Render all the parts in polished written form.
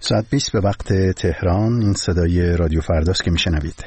ساعت 20 به وقت تهران. این صدای رادیو فرداست که میشنوید.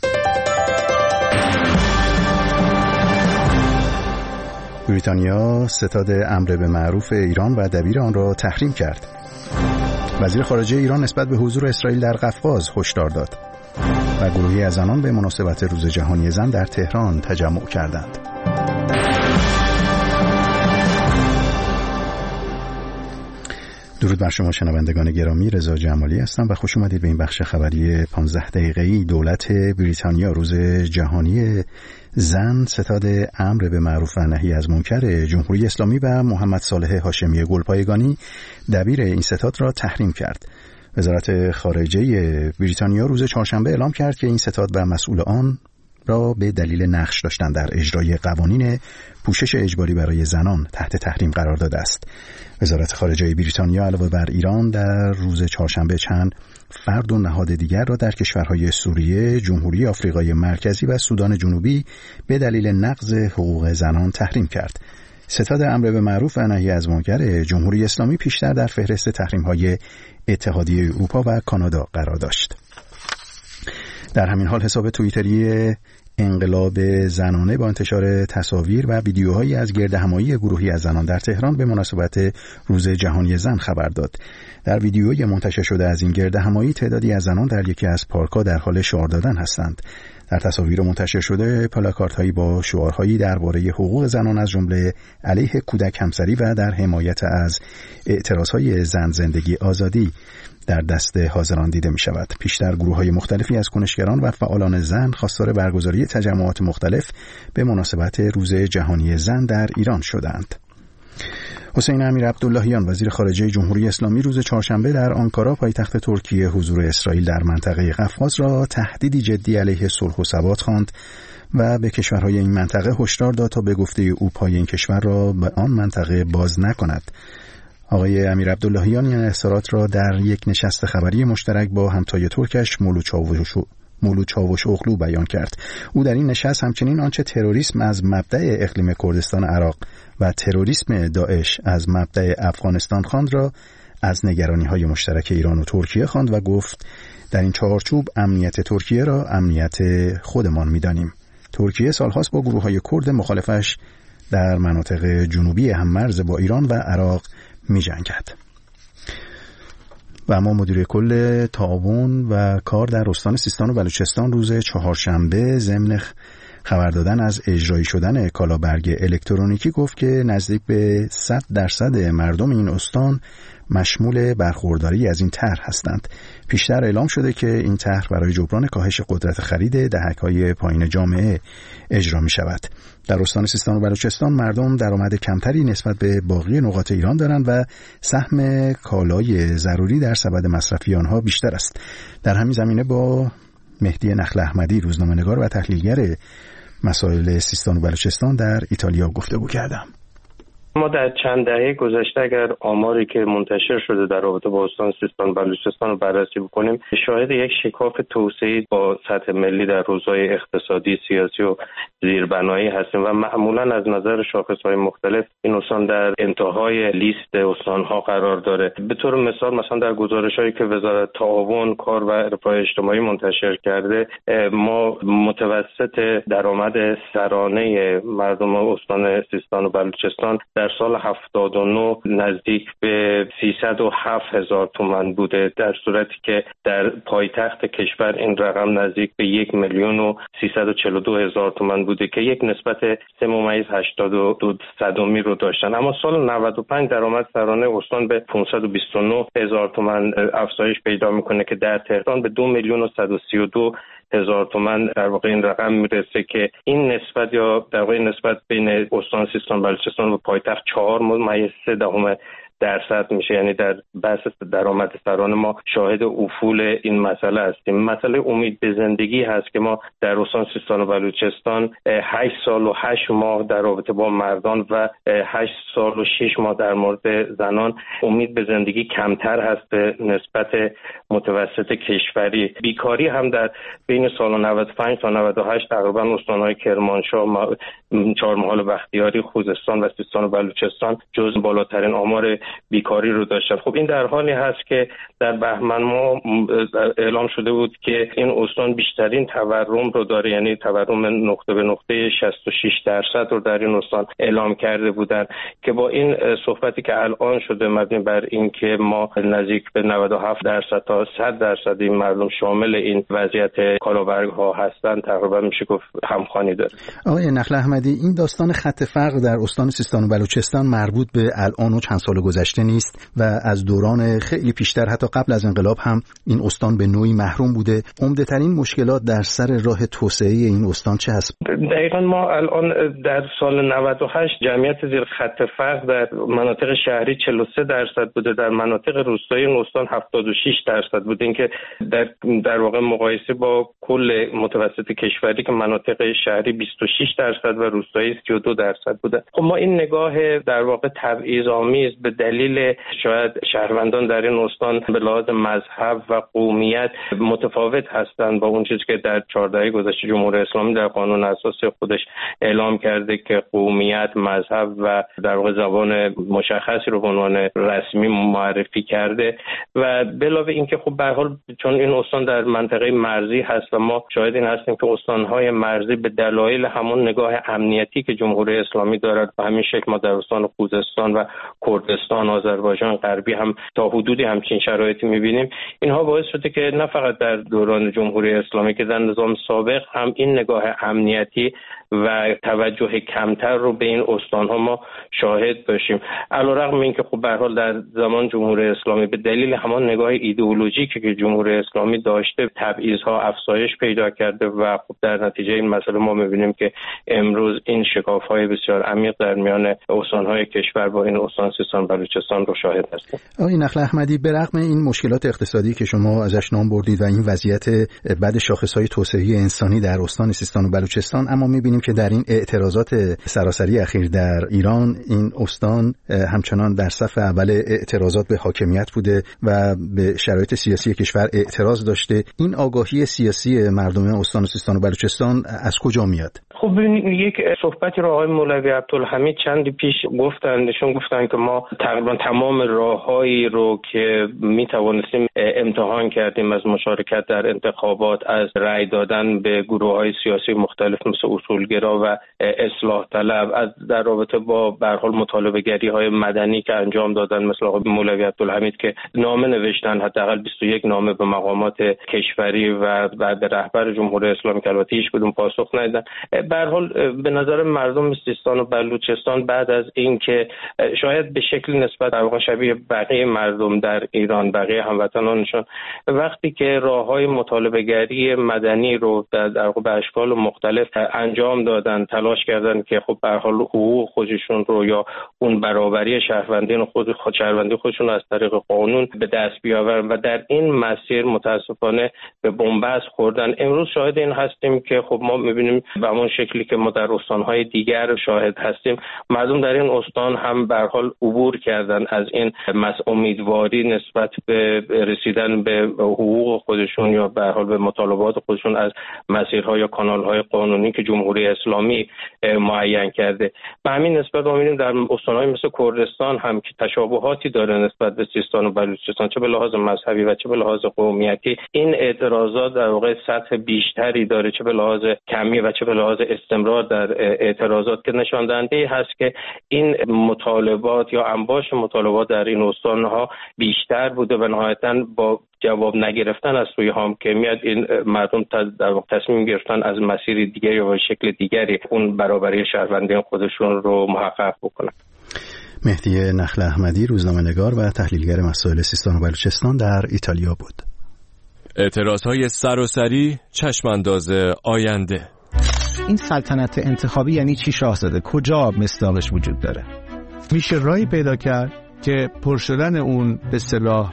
بریتانیا ستاد امر به معروف ایران و دبیر آن را تحریم کرد. وزیر خارجه ایران نسبت به حضور اسرائیل در قفقاز هشدار داد و گروهی از زنان به مناسبت روز جهانی زن در تهران تجمع کردند. درود بر شما شنوندگان گرامی، رضا جمالی هستم و خوش اومدید به این بخش خبری 15 دقیقه‌ای. دولت بریتانیا روز جهانی زن ستاد امر به معروف و نهی از منکر جمهوری اسلامی و محمد صالح هاشمی گلپایگانی دبیر این ستاد را تحریم کرد. وزارت خارجه بریتانیا روز چهارشنبه اعلام کرد که این ستاد و مسئول آن را به دلیل نقش داشتن در اجرای قوانین پوشش اجباری برای زنان تحت تحریم قرار داده است. وزارت خارجه بریتانیا علاوه بر ایران در روز چهارشنبه چند فرد و نهاد دیگر را در کشورهای سوریه، جمهوری آفریقای مرکزی و سودان جنوبی به دلیل نقض حقوق زنان تحریم کرد. ستاد امر به معروف و نهی از منکر جمهوری اسلامی پیشتر در فهرست تحریم‌های اتحادیه اروپا و کانادا قرار داشت. در همین حال حساب توییتری انقلاب زنانه با انتشار تصاویر و ویدیوهایی از گردهمایی گروهی از زنان در تهران به مناسبت روز جهانی زن خبر داد. در ویدیوی منتشر شده از این گردهمایی تعدادی از زنان در یکی از پارک‌ها در حال شعار دادن هستند. در تصاویر منتشر شده پلاکاردهایی با شعارهایی درباره حقوق زنان از جمله علیه کودک همسری و در حمایت از اعتراضهای زن زندگی آزادی در دست حاضران دیده می شود. پیشتر گروه‌های مختلفی از کنشگران و فعالان زن خواستار برگزاری تجمعات مختلف به مناسبت روز جهانی زن در ایران شدند. حسین امیر عبداللهیان وزیر خارجه جمهوری اسلامی روز چهارشنبه در آنکارا پایتخت ترکیه حضور اسرائیل در منطقه قفقاز را تهدیدی جدی علیه صلح و ثبات خواند و به کشورهای این منطقه هشدار داد تا به گفته او پای این کشور را به آن منطقه باز نکند. آقای امیر عبداللهیان این اظهارات را در یک نشست خبری مشترک با همتای ترکش مولود چاوش اغلو بیان کرد. او در این نشست همچنین آنچه تروریسم از مبدأ اقلیم کردستان عراق و تروریسم داعش از مبدأ افغانستان خواند را از نگرانی‌های مشترک ایران و ترکیه خواند و گفت در این چارچوب امنیت ترکیه را امنیت خودمان می‌دانیم. ترکیه سال‌هاست با گروه‌های کرد مخالفش در مناطق جنوبی هم‌مرز با ایران و عراق می‌جنگد. و اما مدیر کل تعاون و کار در استان سیستان و بلوچستان روز چهارشنبه ضمن خبر دادن از اجرایی شدن کالابرگ الکترونیکی گفت که نزدیک به 100% مردم این استان مشمول برخورداری از این طرح هستند. پیشتر اعلام شده که این طرح برای جبران کاهش قدرت خرید دهک‌های پایین جامعه اجرا می شود. در استان سیستان و بلوچستان مردم درآمد کمتری نسبت به باقی نقاط ایران دارند و سهم کالای ضروری در سبد مصرفی آنها بیشتر است. در همین زمینه با مهدی نخل احمدی روزنامه‌نگار و تحلیلگر مسائل سیستان و بلوچستان در ایتالیا گفتگو کردم. ما در چند دهه گذشته اگر آماری که منتشر شده در رابطه با استان سیستان و بلوچستان رو بررسی بکنیم، شاهد یک شکاف توسعه‌ای با سطح ملی در حوزه‌های اقتصادی، سیاسی و زیربنایی هستیم و معمولا از نظر شاخص‌های مختلف این استان در انتهای لیست استان‌ها قرار داره. به طور مثال مثلا در گزارش‌هایی که وزارت تعاون، کار و رفاه اجتماعی منتشر کرده، ما متوسط درآمد سرانه مردم استان سیستان و بلوچستان در سال 79 نزدیک به 307,000 تومان بوده، در صورتی که در پایتخت کشور این رقم نزدیک به 1,342,000 تومان بوده که یک نسبت 3.82 رو داشتن. اما سال 95 درآمد سرانه استان به 529,000 تومان افزایش پیدا میکنه که در تهران به 2,132,000 تومان در واقع این رقم میرسه که این نسبت یا در واقع نسبت بین استان سیستان بلوچستان و پایتخت 4.3% میشه. یعنی در بحث درآمد سرانه ما شاهد افول این مسئله هستیم. مسئله امید به زندگی هست که ما در استان سیستان و بلوچستان 8 سال و 8 ماه در رابطه با مردان و 8 سال و 6 ماه در مورد زنان امید به زندگی کمتر هست به نسبت متوسط کشوری. بیکاری هم در بین سال 95 تا 98 تقریبا استان‌های کرمانشاه، چهارمحال و بختیاری، خوزستان و سیستان و بلوچستان جزو بالاترین آمار بیکاری رو داشتن. خب این در حالی هست که در بهمن ماه اعلام شده بود که این استان بیشترین تورم رو داره، یعنی تورم نقطه به نقطه 66% رو در این استان اعلام کرده بودن که با این صحبتی که الان شده مبنی بر این که ما نزدیک به 97% تا 100% این مردم شامل این وضعیت کالابرگ ها هستن، تقریبا میشه گفت همخوانی داره. آقای نخل احمدی، این داستان خط فقر در استان سیستان و بلوچستان مربوط به الان و چند سال گذشته نیست و از دوران خیلی پیشتر حتی قبل از انقلاب هم این استان به نوعی محروم بوده. عمده ترین مشکلات در سر راه توسعه این استان چه هست؟ دقیقاً ما الان در سال 98 جمعیت زیر خط فقر در مناطق شهری 43% بوده، در مناطق روستایی این استان 76% بوده. این که در واقع مقایسه با کل متوسط کشوری که مناطق شهری 26% و روستایی 32% بوده. خب ما این نگاه در واقع تبعیض‌آمیز به دلیل شاید شهروندان در این استان به لحاظ مذهب و قومیت متفاوت هستند با اون چیزی که در 4 دهه گذشته جمهوری اسلامی در قانون اساسی خودش اعلام کرده که قومیت، مذهب و در واقع زبان مشخصی رو به عنوان رسمی معرفی کرده. و به علاوه اینکه خب به هر حال چون این استان در منطقه مرزی هست و ما شاهد این هستیم که استان‌های مرزی به دلایل همون نگاه امنیتی که جمهوری اسلامی دارد به همین شکل ما در استان خوزستان و کردستان، آذربایجان غربی هم تا حدودی همچین شرایطی می‌بینیم. اینها باعث شده که نه فقط در دوران جمهوری اسلامی که در نظام سابق هم این نگاه امنیتی و توجه کمتر رو به این استان‌ها ما شاهد باشیم. علیرغم اینکه خب به هر حال در زمان جمهوری اسلامی به دلیل همان نگاه ایدئولوژیکی که جمهوری اسلامی داشته تبعیض‌ها افزایش پیدا کرده و خب در نتیجه این مسئله ما می‌بینیم که امروز این شکاف‌های بسیار عمیق در میان استان‌های کشور با این استان سیستان بلوچستان رو شاهد هستیم. آقای نخل احمدی، به رغم این مشکلات اقتصادی که شما ازش نام بردید و این وضعیت بد شاخص‌های توسعه‌ای انسانی در استان سیستان و بلوچستان، اما می‌بینیم که در این اعتراضات سراسری اخیر در ایران این استان همچنان در صف اول اعتراضات به حاکمیت بوده و به شرایط سیاسی کشور اعتراض داشته. این آگاهی سیاسی مردم استان سیستان و بلوچستان از کجا میاد؟ خب یک صحبتی رو آقای مولوی عبدالحمید چندی پیش گفتن که ما تقریبا تمام راههایی رو که می توانستیم امتحان کردیم از مشارکت در انتخابات، از رأی دادن به گروه‌های سیاسی مختلف مثل اصولگرا و اصلاح طلب، از در رابطه با به هر حال مطالبه‌گری‌های مدنی که انجام دادن مثل آقای مولوی عبدالحمید که نامه نوشتن، حداقل 21 نامه به مقامات کشوری و به رهبر جمهوری اسلامی که البته هیچ کدوم پاسخ ندادن. به هر حال به نظر مردم سیستان و بلوچستان بعد از اینکه شاید به شکلی نسبت در واقع شبیه بقیه مردم در ایران، بقیه هموطنانشون، وقتی که راههای مطالبه‌گری مدنی رو در واقع به اشکال مختلف انجام دادن، تلاش کردن که خب به هر حال حقوق خودشون رو یا اون برابری شهروندان شهروندی خودشون از طریق قانون به دست بیاورن و در این مسیر متاسفانه به بنبست خوردن. امروز شاهد این هستیم که خب ما می‌بینیم به همون شکلی که ما در استان‌های دیگر شاهد هستیم، مردم در این استان هم به هر حال عبور کردن از این امیدواری نسبت به رسیدن به حقوق خودشون یا به هر حال به مطالبات خودشون از مسیرهای یا کانال‌های قانونی که جمهوری اسلامی معین کرده. به همین نسبت ما می‌بینیم در استان‌های مثل کردستان هم که تشابهاتی داره نسبت به سیستان و بلوچستان، چه به لحاظ مذهبی و چه به لحاظ قومیتی، این اعتراضات در واقع سطح بیشتری داره، چه به لحاظ کمی و چه به لحاظ استمرار در اعتراضات، که نشان دهنده هست که این مطالبات یا انباش مطالبات در این استان‌ها بیشتر بوده و نهایتاً با جواب نگرفتن از سوی حاکمیت این مردم در واقع تصمیم گرفتن از مسیر دیگری یا شکل دیگری اون برابری شهروندیان خودشون رو محقق بکنن. مهدی نخل احمدی، روزنامه‌نگار و تحلیلگر مسائل سیستان و بلوچستان در ایتالیا بود. اعتراضهای سراسری، چشمانداز آینده. این سلطنت انتخابی یعنی چی شاهزاده؟ کجا مصداقش وجود داره؟ میشه راهی پیدا کرد که پر شدن اون به اصطلاح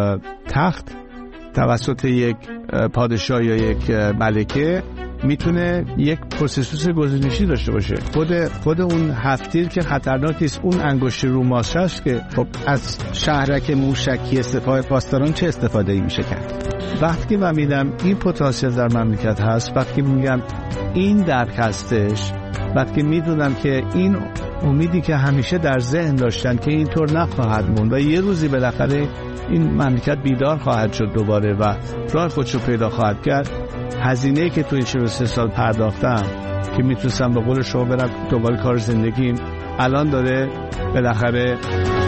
تخت توسط یک پادشاه یا یک ملکه میتونه یک پروسس گزینشی داشته باشه. خود اون هفتیر که خطرناک نیست، اون انگشت روماش هست که خب از شهرک موشکی سپاه پاسداران چه استفاده‌ای میشه کرد. وقتی من میدم این پتانسیل در مملکت هست، وقتی میگم این درک هستش، وقتی میدونم که این امیدی که همیشه در ذهن داشتن که اینطور نخواهد موند و یه روزی بالاخره این مملکت بیدار خواهد شد دوباره و راه خودشو پیدا خواهد کرد، هزینه‌ای که تو این 43 سال پرداختم که میتونستم به قول شما برم دوباره کار زندگیم، الان داره بالاخره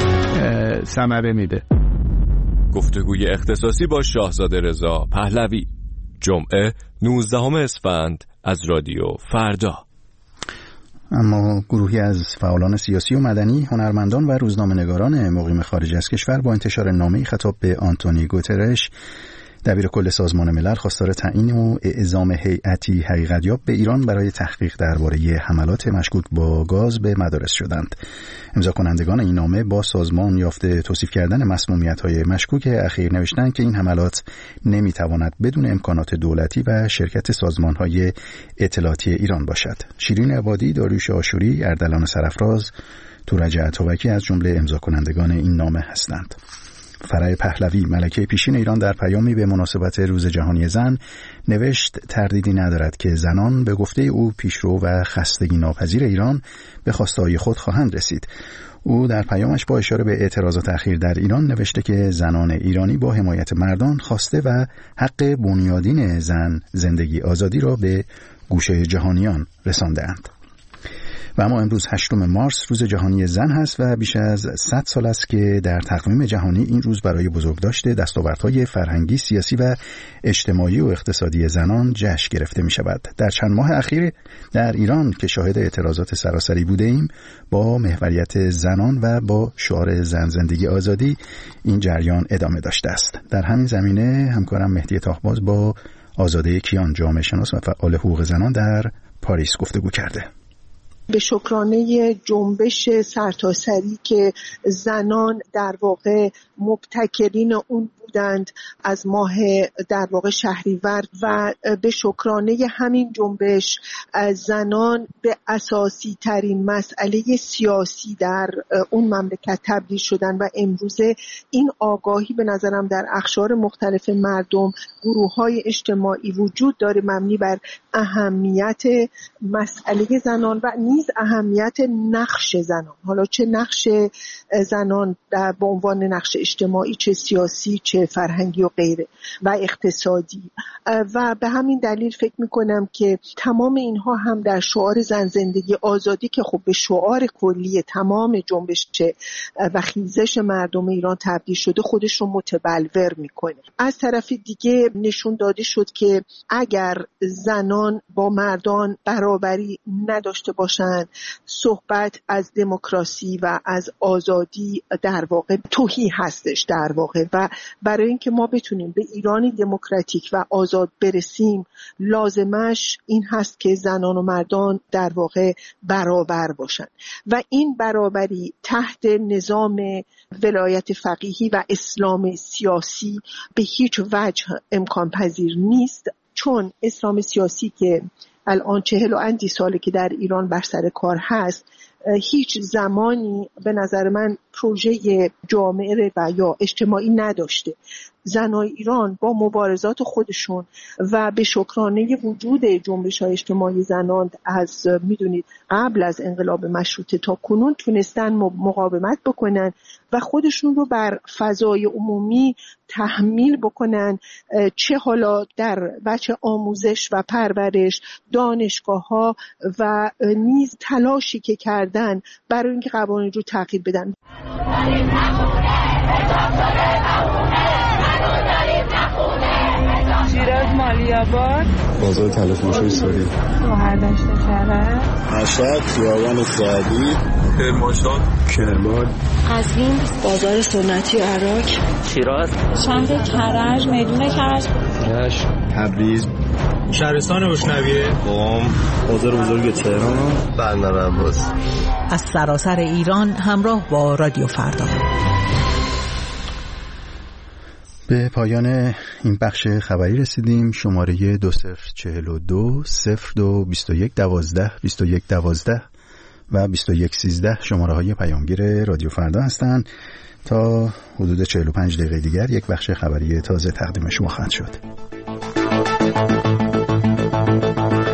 ثمره میده. گفتگوی اختصاصی با شاهزاده رضا پهلوی، جمعه 19 اسفند از رادیو فردا. اما گروهی از فعالان سیاسی و مدنی، هنرمندان و روزنامه‌نگاران مقیم خارج از کشور با انتشار نامه‌ای خطاب به آنتونی گوترش، دبیر کل سازمان ملل، خواستار تعیین و اعزام هیئتی حقیقت‌یاب به ایران برای تحقیق درباره حملات مشکوک با گاز به مدارس شدند. امضا کنندگان این نامه با سازمان یافته توصیف کردن مسمومیت‌های مشکوک اخیر نوشتند که این حملات نمی‌تواند بدون امکانات دولتی و شرکت سازمان‌های اطلاعاتی ایران باشد. شیرین عبادی، داریوش آشوری، اردلان سرافراز، تورج عطابکی از جمله امضا کنندگان این نامه هستند. فرح پهلوی، ملکه پیشین ایران، در پیامی به مناسبت روز جهانی زن نوشت تردیدی ندارد که زنان به گفته او پیشرو و خستگی ناپذیر ایران به خواسته‌های خود خواهند رسید. او در پیامش با اشاره به اعتراضات اخیر در ایران نوشته که زنان ایرانی با حمایت مردان خواسته و حق بنیادین زن زندگی آزادی را به گوشه جهانیان رسانده‌اند. و اما امروز 8 مارس روز جهانی زن هست و بیش از 100 سال است که در تقویم جهانی این روز برای بزرگداشت دستاوردهای فرهنگی، سیاسی و اجتماعی و اقتصادی زنان جشن گرفته می شود. در چند ماه اخیر در ایران که شاهد اعتراضات سراسری بوده ایم، با محوریت زنان و با شعار زن زندگی آزادی این جریان ادامه داشته است. در همین زمینه همکارم مهدی تاهباز با آزاده کیان، جامعه شناس و فعال حقوق زنان در پاریس گفتگو کرده. به شکرانه جنبش سرتاسری که زنان در واقع مبتکرین اون بودند از ماه در واقع شهریور و به شکرانه همین جنبش زنان به اساسی ترین مسئله سیاسی در اون مملکت تبدیل شدن و امروزه این آگاهی به نظرم در اقشار مختلف مردم، گروه‌های اجتماعی وجود داره مبنی بر اهمیت مسئله زنان و نیز اهمیت نقش زنان، حالا چه نقش زنان در به عنوان نقش اجتماعی، چه سیاسی، چه فرهنگی و غیره و اقتصادی. و به همین دلیل فکر میکنم که تمام اینها هم در شعار زن زندگی آزادی که خب به شعار کلی تمام جنبش و خیزش مردم ایران تبدیل شده خودش رو متبلور میکنه. از طرف دیگه نشون داده شد که اگر زنان با مردان برابری نداشته باشند، صحبت از دموکراسی و از آزادی در واقع تهی هستش در واقع. و برای اینکه ما بتونیم به ایرانی دموکراتیک و آزاد برسیم، لازمش این هست که زنان و مردان در واقع برابر باشن و این برابری تحت نظام ولایت فقیهی و اسلام سیاسی به هیچ وجه امکان پذیر نیست، چون اسلام سیاسی که الان 40 و اندی ساله که در ایران بر سر کار هست، هیچ زمانی به نظر من پروژه جامعه و یا اجتماعی نداشته. زنای ایران با مبارزات خودشون و به شکرانه وجود جنبش‌های اجتماعی زنان از میدونید قبل از انقلاب مشروطه تا کنون تونستن مقاومت بکنن و خودشون رو بر فضای عمومی تحمیل بکنن، چه حالا در بچه آموزش و پرورش، دانشگاه‌ها و نیز تلاشی که کردن برای اینکه قوانین رو تغییر بدن. شیراز مالی‌آباد، بازار تلفروشی سوری، شهردشت کرج، مشهد، خیابان سعدی، کرمانشاه، کرمان، قزوین، بازار سنتی عراق، شیراز، شهر کرج، میدون کرج، رشت، تبریز، شهرستان اشنویه، قم، بازار بزرگ تهران، بندر عباس. از سراسر ایران همراه با رادیو فردا. به پایان این بخش خبری رسیدیم. شماره 2042 02 21 12 21 12 و 21 13 شماره های پیامگیر رادیو فردا هستند. تا حدود 45 دقیقه دیگر یک بخش خبری تازه تقدیم شما خواهد شد.